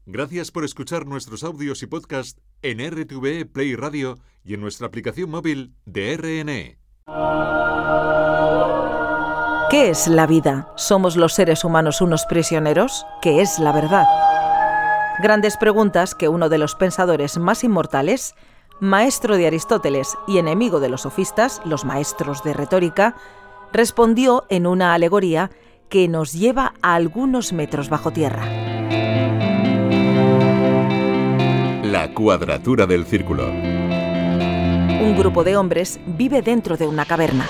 Gracias por escuchar nuestros audios y podcast en RTVE Play Radio y en nuestra aplicación móvil de RNE. ¿Qué es la vida? ¿Somos los seres humanos unos prisioneros? ¿Qué es la verdad? Grandes preguntas que uno de los pensadores más inmortales, maestro de Aristóteles y enemigo de los sofistas, los maestros de retórica, respondió en una alegoría que nos lleva a algunos metros bajo tierra. La cuadratura del círculo. Un grupo de hombres vive dentro de una caverna,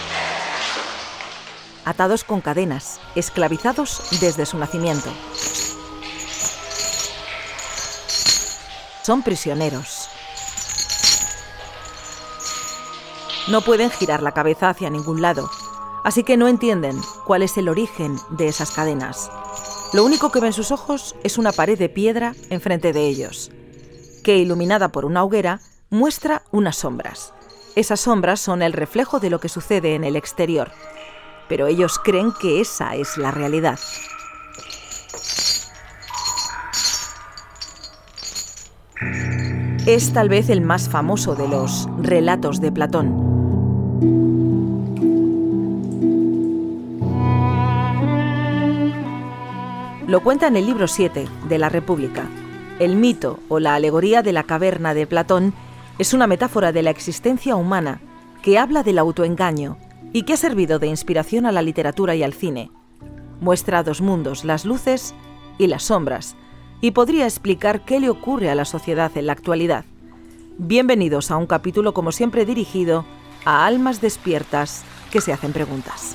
atados con cadenas, esclavizados desde su nacimiento. Son prisioneros. No pueden girar la cabeza hacia ningún lado, así que no entienden cuál es el origen de esas cadenas. Lo único que ven sus ojos es una pared de piedra enfrente de ellos, que, iluminada por una hoguera, muestra unas sombras. Esas sombras son el reflejo de lo que sucede en el exterior, pero ellos creen que esa es la realidad. Es tal vez el más famoso de los relatos de Platón. Lo cuenta en el libro 7 de la República. El mito o la alegoría de la caverna de Platón es una metáfora de la existencia humana que habla del autoengaño y que ha servido de inspiración a la literatura y al cine. Muestra dos mundos, las luces y las sombras, y podría explicar qué le ocurre a la sociedad en la actualidad. Bienvenidos a un capítulo, como siempre, dirigido a almas despiertas que se hacen preguntas.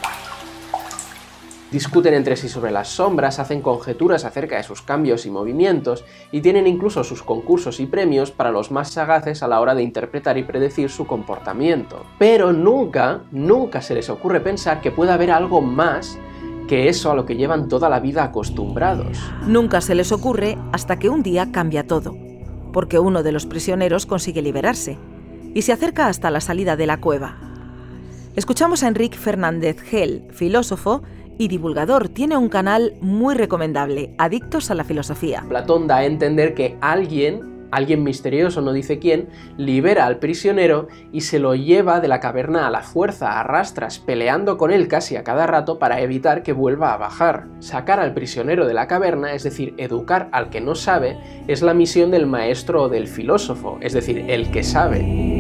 Discuten entre sí sobre las sombras, hacen conjeturas acerca de sus cambios y movimientos, y tienen incluso sus concursos y premios para los más sagaces a la hora de interpretar y predecir su comportamiento. Pero nunca se les ocurre pensar que pueda haber algo más que eso a lo que llevan toda la vida acostumbrados. Nunca se les ocurre hasta que un día cambia todo, porque uno de los prisioneros consigue liberarse y se acerca hasta la salida de la cueva. Escuchamos a Enric Fernández Gel, filósofo y divulgador. Tiene un canal muy recomendable, Adictos a la Filosofía. Platón da a entender que alguien misterioso, no dice quién, libera al prisionero y se lo lleva de la caverna a la fuerza, a rastras, peleando con él casi a cada rato para evitar que vuelva a bajar. Sacar al prisionero de la caverna, es decir, educar al que no sabe, es la misión del maestro o del filósofo, es decir, el que sabe.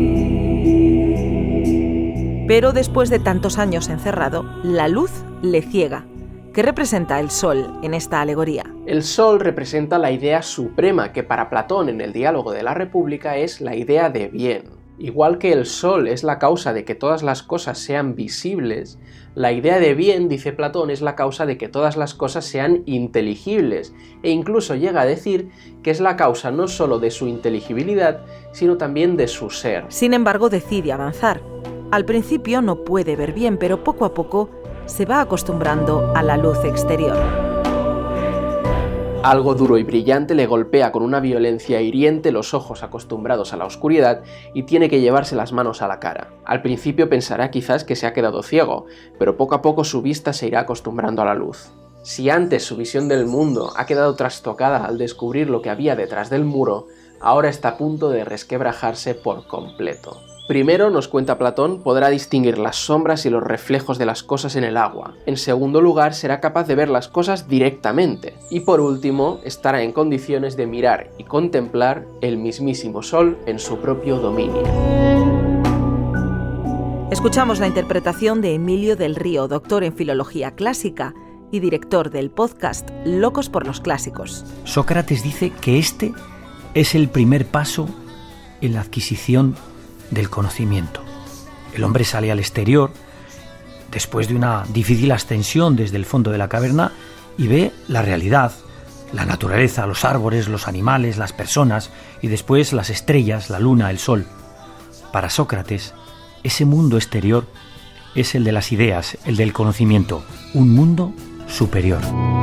Pero después de tantos años encerrado, la luz le ciega. ¿Qué representa el sol en esta alegoría? El sol representa la idea suprema que para Platón en el Diálogo de la República es la idea de bien. Igual que el sol es la causa de que todas las cosas sean visibles, la idea de bien, dice Platón, es la causa de que todas las cosas sean inteligibles, e incluso llega a decir que es la causa no solo de su inteligibilidad, sino también de su ser. Sin embargo, decide avanzar. Al principio no puede ver bien, pero poco a poco se va acostumbrando a la luz exterior. Algo duro y brillante le golpea con una violencia hiriente los ojos acostumbrados a la oscuridad y tiene que llevarse las manos a la cara. Al principio pensará quizás que se ha quedado ciego, pero poco a poco su vista se irá acostumbrando a la luz. Si antes su visión del mundo ha quedado trastocada al descubrir lo que había detrás del muro, ahora está a punto de resquebrajarse por completo. Primero, nos cuenta Platón, podrá distinguir las sombras y los reflejos de las cosas en el agua. En segundo lugar, será capaz de ver las cosas directamente. Y por último, estará en condiciones de mirar y contemplar el mismísimo sol en su propio dominio. Escuchamos la interpretación de Emilio del Río, doctor en Filología Clásica y director del podcast Locos por los Clásicos. Sócrates dice que este es el primer paso en la adquisición del conocimiento. El hombre sale al exterior después de una difícil ascensión desde el fondo de la caverna y ve la realidad, la naturaleza, los árboles, los animales, las personas y después las estrellas, la luna, el sol. Para Sócrates, ese mundo exterior es el de las ideas, el del conocimiento, un mundo superior.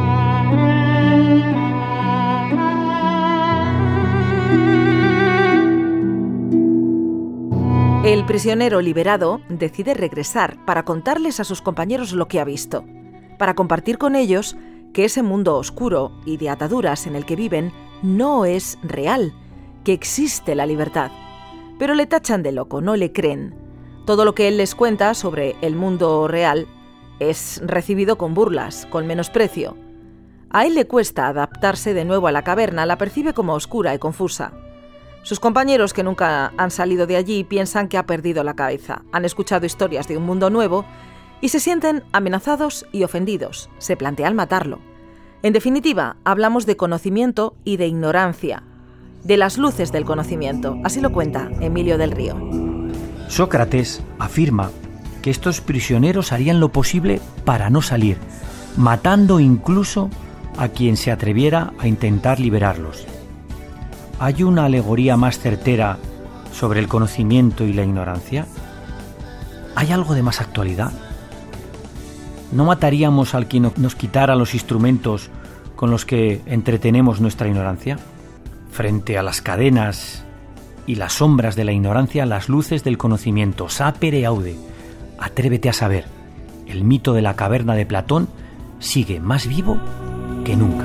El prisionero liberado decide regresar para contarles a sus compañeros lo que ha visto, para compartir con ellos que ese mundo oscuro y de ataduras en el que viven no es real, que existe la libertad. Pero le tachan de loco, no le creen. Todo lo que él les cuenta sobre el mundo real es recibido con burlas, con menosprecio. A él le cuesta adaptarse de nuevo a la caverna, la percibe como oscura y confusa. Sus compañeros, que nunca han salido de allí, piensan que ha perdido la cabeza. Han escuchado historias de un mundo nuevo y se sienten amenazados y ofendidos. Se plantean matarlo. En definitiva, hablamos de conocimiento y de ignorancia, de las luces del conocimiento. Así lo cuenta Emilio del Río. Sócrates afirma que estos prisioneros harían lo posible para no salir, matando incluso a quien se atreviera a intentar liberarlos. ¿Hay una alegoría más certera sobre el conocimiento y la ignorancia? ¿Hay algo de más actualidad? ¿No mataríamos al quien nos quitara los instrumentos con los que entretenemos nuestra ignorancia? Frente a las cadenas y las sombras de la ignorancia, las luces del conocimiento. Sapere aude. Atrévete a saber. El mito de la caverna de Platón sigue más vivo que nunca.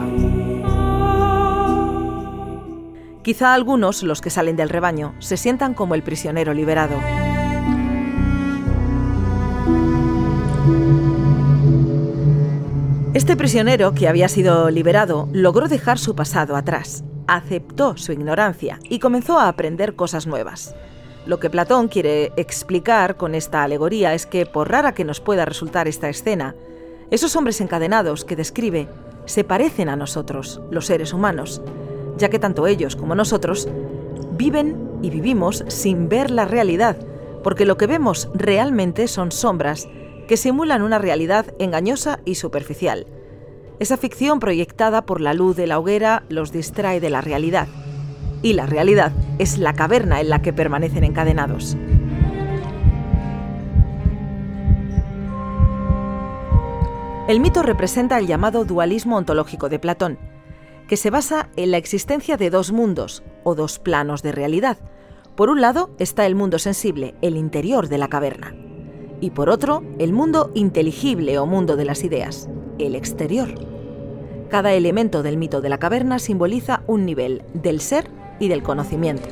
Quizá algunos, los que salen del rebaño, se sientan como el prisionero liberado. Este prisionero, que había sido liberado, logró dejar su pasado atrás, aceptó su ignorancia y comenzó a aprender cosas nuevas. Lo que Platón quiere explicar con esta alegoría es que, por rara que nos pueda resultar esta escena, esos hombres encadenados que describe se parecen a nosotros, los seres humanos, ya que tanto ellos como nosotros viven y vivimos sin ver la realidad, porque lo que vemos realmente son sombras que simulan una realidad engañosa y superficial. Esa ficción proyectada por la luz de la hoguera los distrae de la realidad. Y la realidad es la caverna en la que permanecen encadenados. El mito representa el llamado dualismo ontológico de Platón, que se basa en la existencia de dos mundos o dos planos de realidad. Por un lado está el mundo sensible, el interior de la caverna, y por otro, el mundo inteligible o mundo de las ideas, el exterior. Cada elemento del mito de la caverna simboliza un nivel del ser y del conocimiento.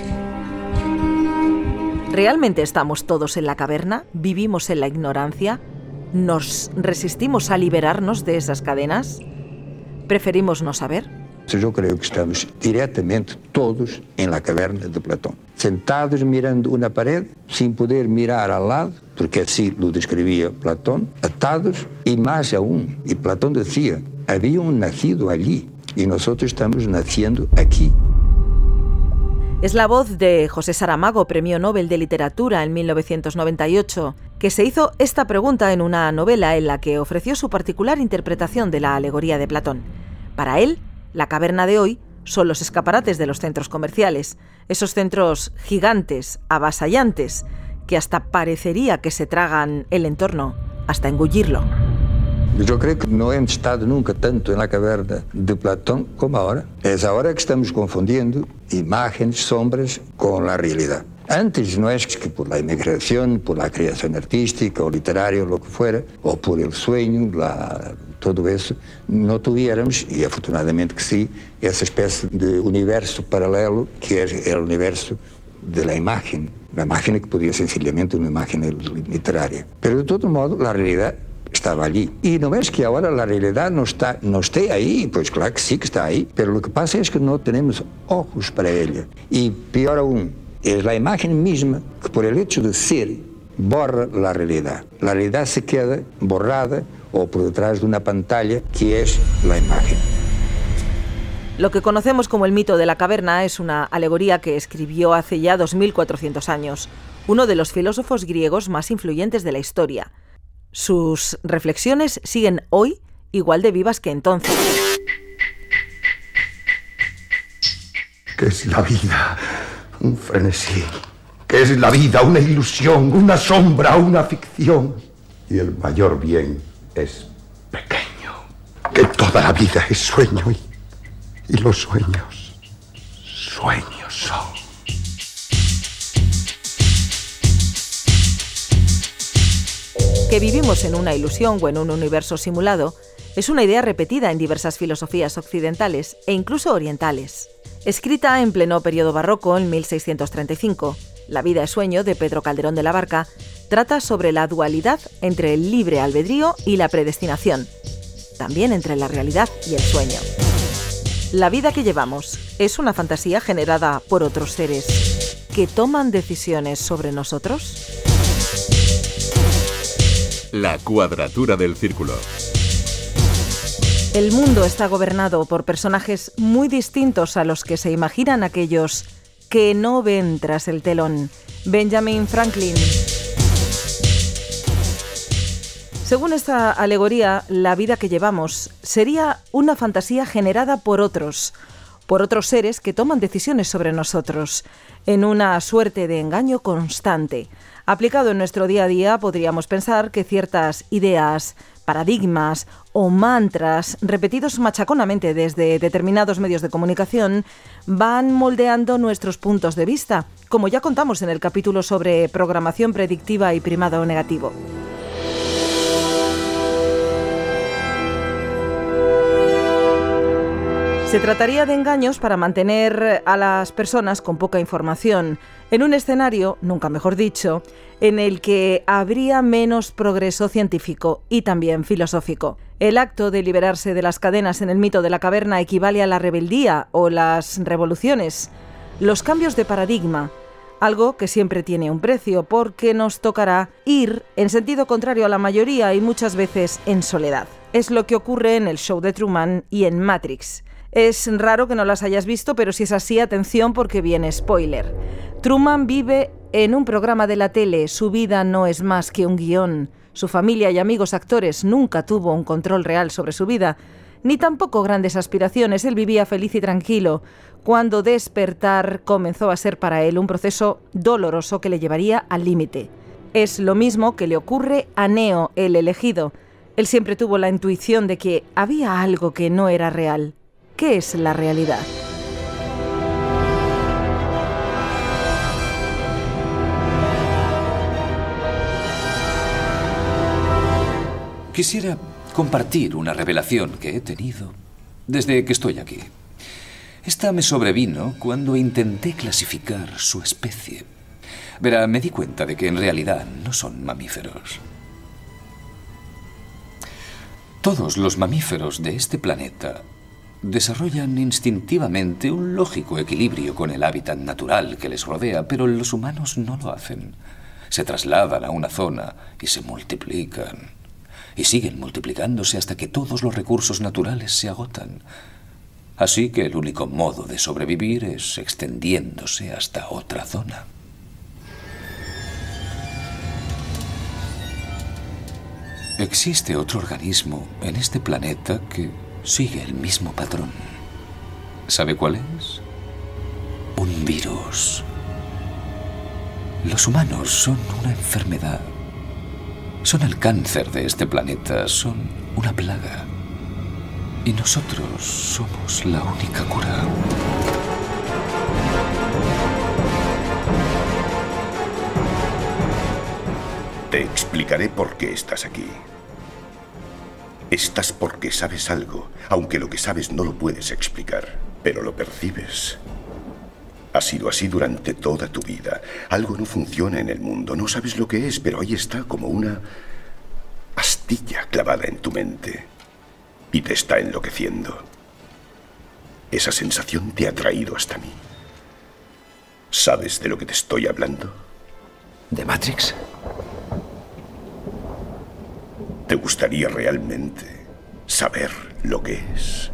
¿Realmente estamos todos en la caverna? ¿Vivimos en la ignorancia? ¿Nos resistimos a liberarnos de esas cadenas? ¿Preferimos no saber? Yo creo que estamos directamente todos en la caverna de Platón, sentados mirando una pared, sin poder mirar al lado, porque así lo describía Platón, atados, y más aún, y Platón decía, habían nacido allí, y nosotros estamos naciendo aquí. Es la voz de José Saramago, Premio Nobel de Literatura en 1998, que se hizo esta pregunta en una novela en la que ofreció su particular interpretación de la alegoría de Platón. Para él, la caverna de hoy son los escaparates de los centros comerciales, esos centros gigantes, avasallantes, que hasta parecería que se tragan el entorno, hasta engullirlo. Yo creo que no hemos estado nunca tanto en la caverna de Platón como ahora. Es ahora que estamos confundiendo imágenes, sombras con la realidad. Antes no es que por la inmigración, por la creación artística o literaria o lo que fuera, o por el sueño, todo eso, no tuviéramos, y afortunadamente que sí, esa especie de universo paralelo que es el universo de la imagen que podía sencillamente una imagen literaria. Pero de todo modo, la realidad estaba allí. Y no es que ahora la realidad no esté ahí, pues claro que sí que está ahí, pero lo que pasa es que no tenemos ojos para ella. Y peor aún, es la imagen misma que por el hecho de ser borra la realidad. La realidad se queda borrada o por detrás de una pantalla que es la imagen. Lo que conocemos como el mito de la caverna es una alegoría que escribió hace ya 2400 años, uno de los filósofos griegos más influyentes de la historia. Sus reflexiones siguen hoy igual de vivas que entonces. ¿Qué es la vida? Un frenesí. ¿Qué es la vida? Una ilusión, una sombra, una ficción. Y el mayor bien es pequeño. Que toda la vida es sueño y los sueños son. Que vivimos en una ilusión o en un universo simulado Es una idea repetida en diversas filosofías occidentales e incluso orientales. Escrita en pleno periodo barroco en 1635, La vida es sueño, de Pedro Calderón de la Barca, trata sobre la dualidad entre el libre albedrío y la predestinación, también entre la realidad y el sueño. La vida que llevamos es una fantasía generada por otros seres que toman decisiones sobre nosotros. La cuadratura del círculo. El mundo está gobernado por personajes muy distintos a los que se imaginan aquellos que no ven tras el telón. Benjamin Franklin. Según esta alegoría, la vida que llevamos sería una fantasía generada por otros seres que toman decisiones sobre nosotros, en una suerte de engaño constante. Aplicado en nuestro día a día, podríamos pensar que ciertas ideas, paradigmas o mantras repetidos machaconamente desde determinados medios de comunicación van moldeando nuestros puntos de vista, como ya contamos en el capítulo sobre programación predictiva y primado negativo. Se trataría de engaños para mantener a las personas con poca información, en un escenario, nunca mejor dicho, en el que habría menos progreso científico y también filosófico. El acto de liberarse de las cadenas en el mito de la caverna equivale a la rebeldía o las revoluciones, los cambios de paradigma, algo que siempre tiene un precio porque nos tocará ir en sentido contrario a la mayoría y muchas veces en soledad. Es lo que ocurre en el show de Truman y en Matrix. Es raro que no las hayas visto, pero si es así, atención porque viene spoiler. Truman vive en un programa de la tele, su vida no es más que un guión. Su familia y amigos actores nunca tuvo un control real sobre su vida, ni tampoco grandes aspiraciones. Él vivía feliz y tranquilo, cuando despertar comenzó a ser para él un proceso doloroso que le llevaría al límite. Es lo mismo que le ocurre a Neo, el elegido. Él siempre tuvo la intuición de que había algo que no era real. ¿Qué es la realidad? Quisiera compartir una revelación que he tenido desde que estoy aquí. Esta me sobrevino cuando intenté clasificar su especie. Verá, me di cuenta de que en realidad no son mamíferos. Todos los mamíferos de este planeta desarrollan instintivamente un lógico equilibrio con el hábitat natural que les rodea, pero los humanos no lo hacen. Se trasladan a una zona y se multiplican. Y siguen multiplicándose hasta que todos los recursos naturales se agotan. Así que el único modo de sobrevivir es extendiéndose hasta otra zona. Existe otro organismo en este planeta que sigue el mismo patrón. ¿Sabe cuál es? Un virus. Los humanos son una enfermedad. Son el cáncer de este planeta, son una plaga. Y nosotros somos la única cura. Te explicaré por qué estás aquí. Estás porque sabes algo, aunque lo que sabes no lo puedes explicar, pero lo percibes. Ha sido así durante toda tu vida. Algo no funciona en el mundo, no sabes lo que es, pero ahí está como una astilla clavada en tu mente y te está enloqueciendo. Esa sensación te ha traído hasta mí. ¿Sabes de lo que te estoy hablando? ¿De Matrix? ¿Te gustaría realmente saber lo que es?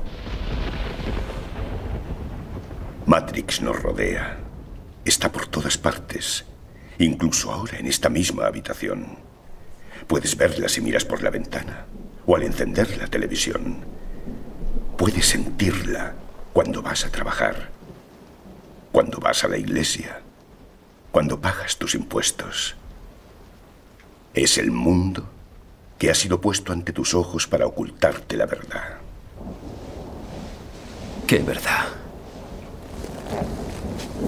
Matrix nos rodea. Está por todas partes, incluso ahora en esta misma habitación. Puedes verla si miras por la ventana o al encender la televisión. Puedes sentirla cuando vas a trabajar, cuando vas a la iglesia, cuando pagas tus impuestos. Es el mundo que ha sido puesto ante tus ojos para ocultarte la verdad. ¿Qué verdad?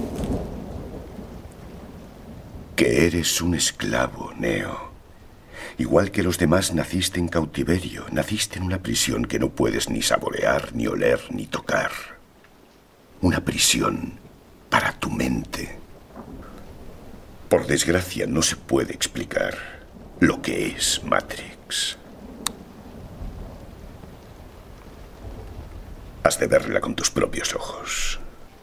Que eres un esclavo, Neo. Igual que los demás, naciste en cautiverio. Naciste en una prisión que no puedes ni saborear, ni oler, ni tocar. Una prisión para tu mente. Por desgracia, no se puede explicar lo que es Matrix. Has de verla con tus propios ojos.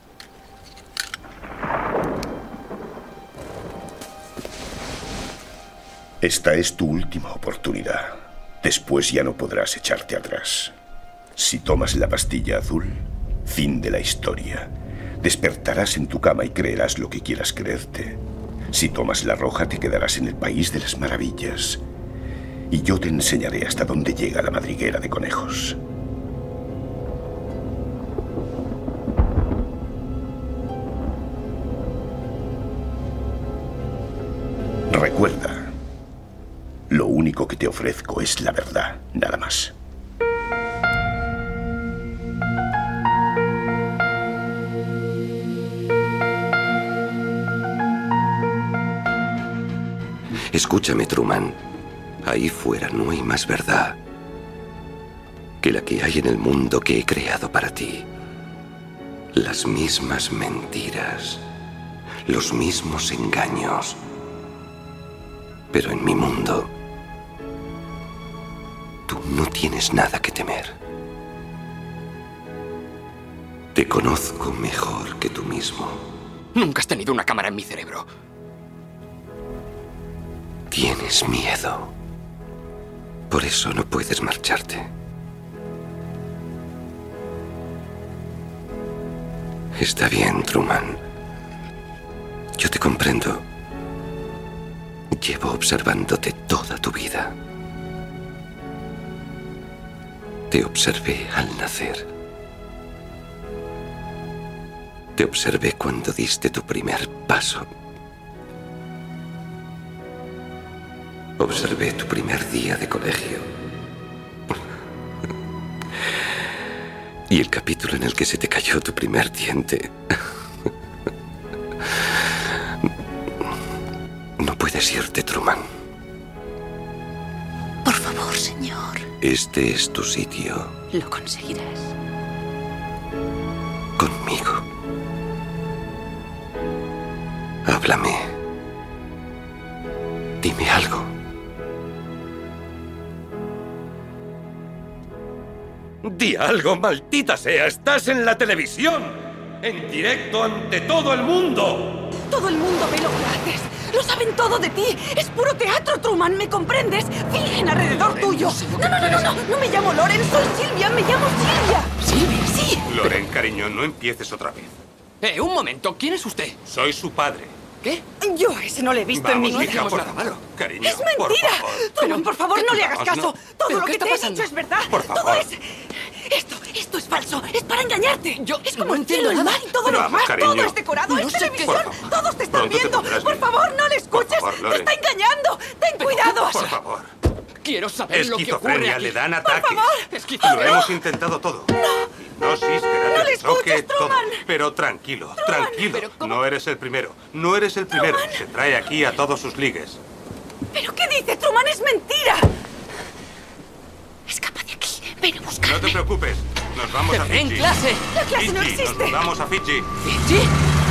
Esta es tu última oportunidad. Después ya no podrás echarte atrás. Si tomas la pastilla azul, fin de la historia. Despertarás en tu cama y creerás lo que quieras creerte. Si tomas la roja, te quedarás en el país de las maravillas. Y yo te enseñaré hasta dónde llega la madriguera de conejos. Recuerda, lo único que te ofrezco es la verdad, nada más. Escúchame, Truman. Ahí fuera no hay más verdad que la que hay en el mundo que he creado para ti. Las mismas mentiras, los mismos engaños. Pero en mi mundo, tú no tienes nada que temer. Te conozco mejor que tú mismo. Nunca has tenido una cámara en mi cerebro. Tienes miedo. Por eso no puedes marcharte. Está bien, Truman. Yo te comprendo. Llevo observándote toda tu vida. Te observé al nacer. Te observé cuando diste tu primer paso. Observé tu primer día de colegio. Y el capítulo en el que se te cayó tu primer diente. No puedes irte, Truman. Por favor, señor. Este es tu sitio. Lo conseguirás. Conmigo. Háblame. Dime algo. Di algo, maldita sea. Estás en la televisión. En directo ante todo el mundo. Todo el mundo ve lo que haces. Lo saben todo de ti. Es puro teatro, Truman. ¿Me comprendes? Fingen alrededor tuyo. No me llamo Loren. Soy Silvia. Me llamo Silvia. ¿Silvia? Sí. Loren, cariño, no empieces otra vez. Un momento. ¿Quién es usted? Soy su padre. ¿Qué? Yo a ese no le he visto en mi vida. Hija, nada malo. Cariño, ¡Es mentira! Truman, por favor, no le hagas caso. Todo lo que te he dicho es verdad. Por favor. Todo es... Esto es falso. Es para engañarte. Es como no el cielo, entiendo el nada. mar y todo lo Vamos, demás. cariño. Todo es decorado. No Es sé televisión. qué. Todos te están Pronto te viendo. pondrás Por bien. favor, no le escuches. Por favor, Te Loren. está engañando. Ten cuidado. Por favor. Quiero saber lo que ocurre Esquizofrenia, aquí. le dan ataques. favor. Lo hemos intentado todo. Hipnosis, terapia No le de choque, escuches, todo. Truman. Pero tranquilo, tranquilo. ¿Pero cómo? No eres el primero. No eres el primero. Se trae aquí a todos sus ligues. ¿Pero qué dice, Truman? Es mentira. Escapa de aquí. Ven a buscarme. No te preocupes. Nos vamos a En Fiji. clase. La clase no Fiji, existe. Nos vamos a Fiji. ¿Fiji?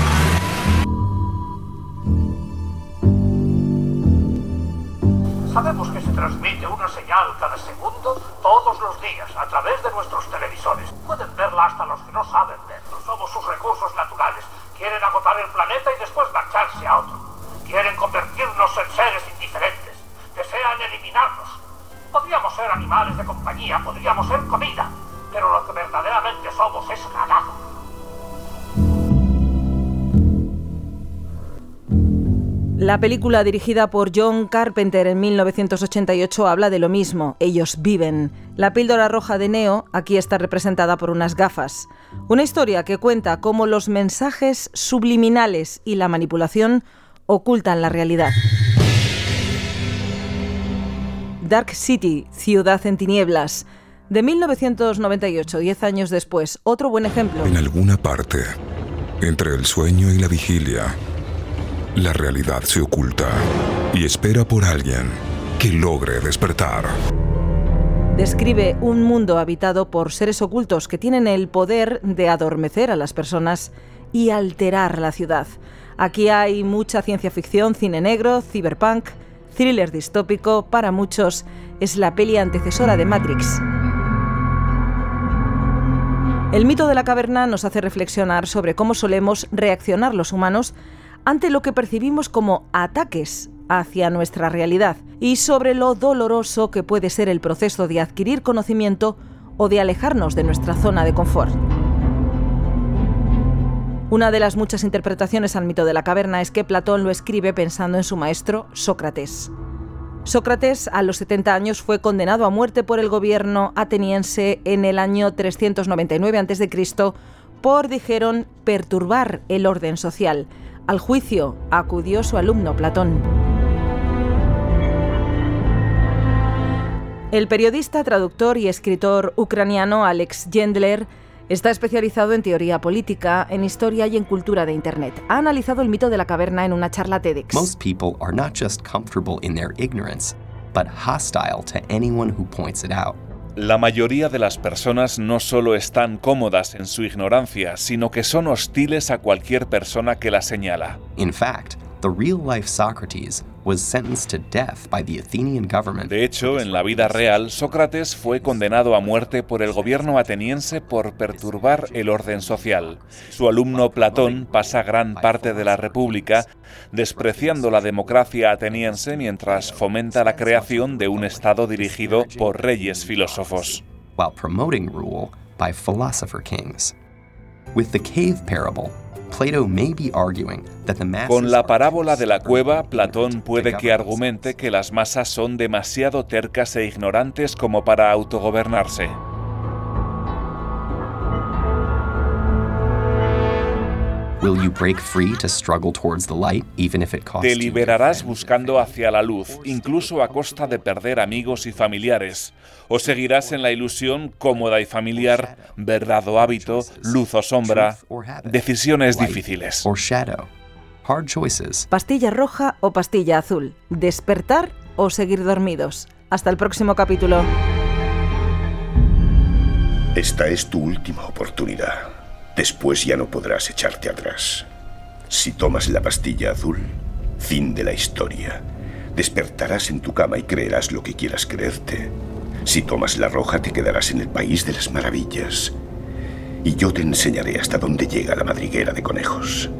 Sabemos que se transmite una señal cada segundo, todos los días, a través de nuestros televisores. Pueden verla hasta los que no saben verlo. Somos sus recursos naturales. Quieren agotar el planeta y después marcharse a otro. Quieren convertirnos en seres indiferentes. Desean eliminarnos. Podríamos ser animales de compañía, podríamos ser comida. Pero lo que verdaderamente somos es ganado. La película dirigida por John Carpenter en 1988 habla de lo mismo, ellos viven. La píldora roja de Neo aquí está representada por unas gafas. Una historia que cuenta cómo los mensajes subliminales y la manipulación ocultan la realidad. Dark City, Ciudad en Tinieblas, de 1998, 10 años después, otro buen ejemplo. En alguna parte, entre el sueño y la vigilia, la realidad se oculta y espera por alguien que logre despertar. Describe un mundo habitado por seres ocultos que tienen el poder de adormecer a las personas y alterar la ciudad. Aquí hay mucha ciencia ficción, cine negro, cyberpunk, thriller distópico. Para muchos es la peli antecesora de Matrix. El mito de la caverna nos hace reflexionar sobre cómo solemos reaccionar los humanos ante lo que percibimos como ataques hacia nuestra realidad y sobre lo doloroso que puede ser el proceso de adquirir conocimiento o de alejarnos de nuestra zona de confort. Una de las muchas interpretaciones al mito de la caverna es que Platón lo escribe pensando en su maestro Sócrates. Sócrates, a los 70 años, fue condenado a muerte por el gobierno ateniense en el año 399 a.C. por, dijeron, perturbar el orden social. Al juicio acudió su alumno Platón. El periodista, traductor y escritor ucraniano Alex Jendler está especializado en teoría política, en historia y en cultura de Internet. Ha analizado el mito de la caverna en una charla TEDx. Most people are not just comfortable in their ignorance, but hostile to anyone who points it out. La mayoría de las personas no solo están cómodas en su ignorancia, sino que son hostiles a cualquier persona que la señala. In fact, the real-life Socrates was sentenced to death by the Athenian government. De hecho, en la vida real, Sócrates fue condenado a muerte por el gobierno ateniense por perturbar el orden social. Su alumno Platón pasa gran parte de la República despreciando la democracia ateniense mientras fomenta la creación de un Estado dirigido por reyes filósofos. While promoting rule by philosopher kings. With the cave parable, Plato may be arguing that the masses. Con la parábola de la cueva, Platón puede que argumente que las masas son demasiado tercas e ignorantes como para autogobernarse. Will you break free to struggle towards the light, even if it costs Te liberarás buscando hacia la luz, incluso a costa de perder amigos y familiares. O seguirás en la ilusión cómoda y familiar, verdad o hábito, luz o sombra, decisiones difíciles. Pastilla roja o pastilla azul, despertar o seguir dormidos. Hasta el próximo capítulo. Esta es tu última oportunidad. Después ya no podrás echarte atrás. Si tomas la pastilla azul, fin de la historia. Despertarás en tu cama y creerás lo que quieras creerte. Si tomas la roja, te quedarás en el país de las maravillas. Y yo te enseñaré hasta dónde llega la madriguera de conejos.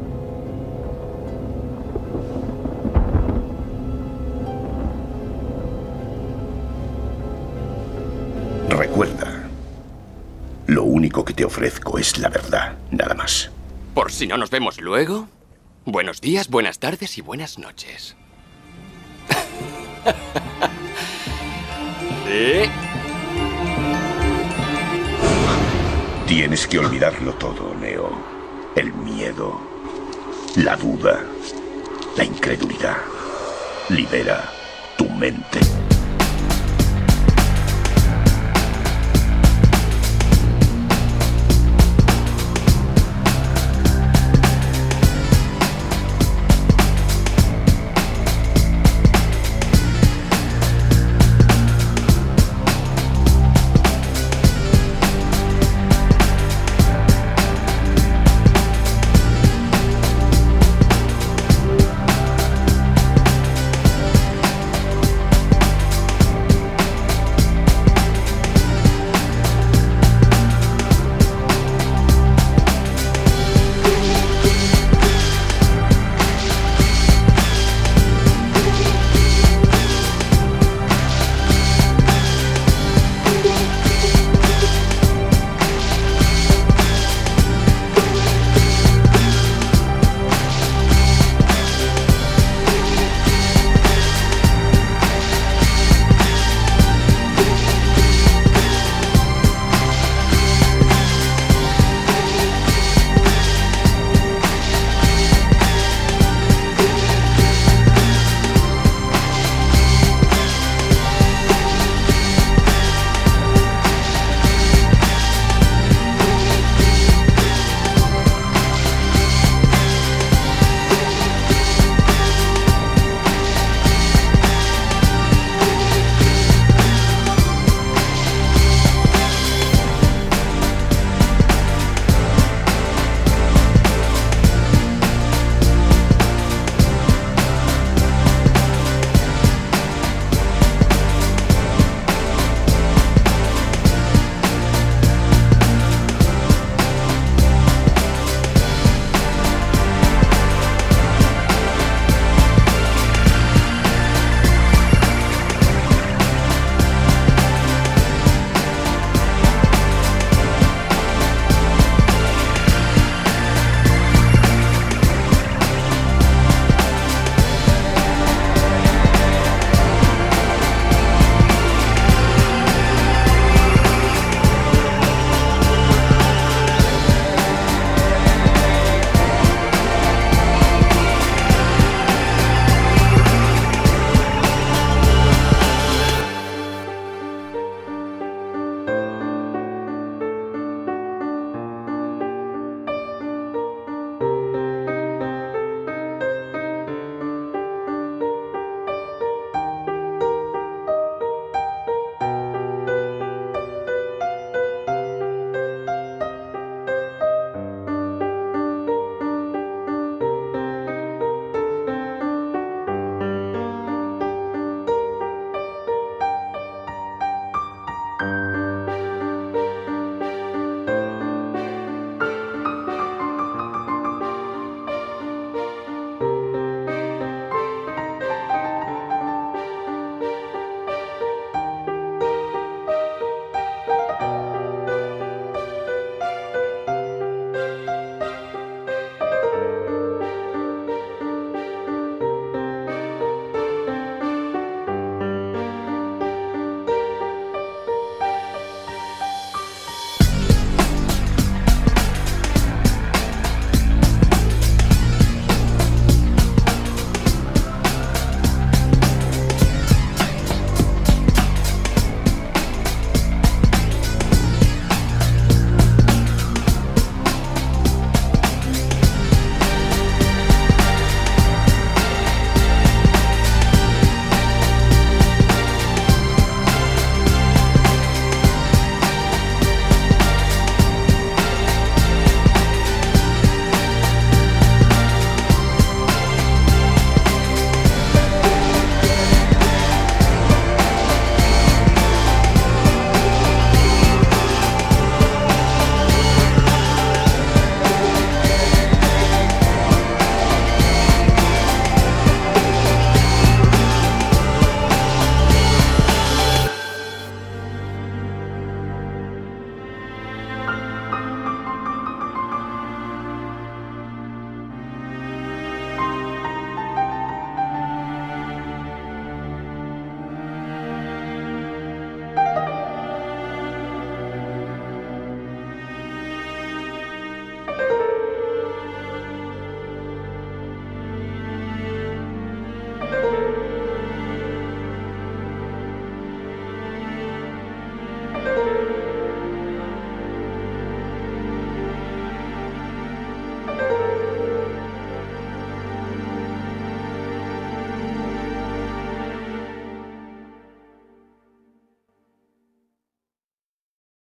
Recuerda, lo único que te ofrezco es la verdad, nada más. Por si no nos vemos luego, buenos días, buenas tardes y buenas noches. ¿Sí? Tienes que olvidarlo todo, Neo. El miedo, la duda, la incredulidad. Libera tu mente.